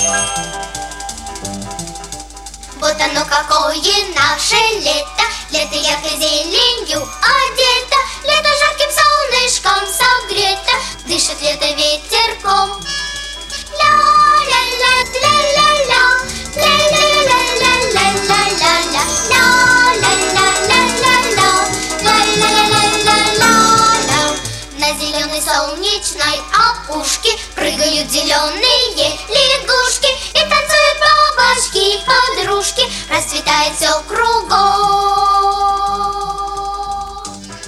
Вот оно какое наше лето, лето яркой зеленью одето, лето жарким солнышком согрето, дышит лето ветерком. На зеленой солнечной опушке прыгают зеленые лягушки и танцуют бабочки-подружки, расцветает все кругом.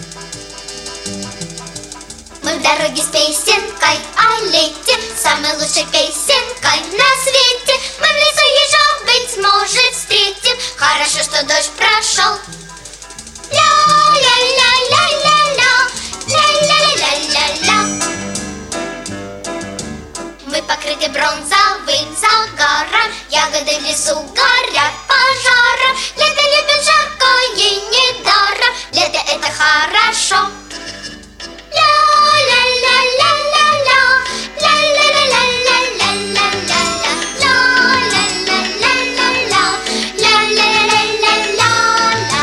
Мы в дороге с песенкой о лете, самой лучшей песенкой на свете. Мы в лесу ежа, быть может, встретим, хорошо, что дождь прошел. Ля-ля-ля-ля-ля-ля, ля-ля-ля-ля-ля-ля. Мы покрыты бронзовым загаром, ягоды в лесу горят пожаром. Лето любит жаркое недаром, лето это хорошо. Ля-ля-ля-ля-ля-ля, ля-ля-ля-ля-ля-ля-ля-ля, ля-ля-ля-ля-ля-ля, ля-ля-ля-ля-ля-ля.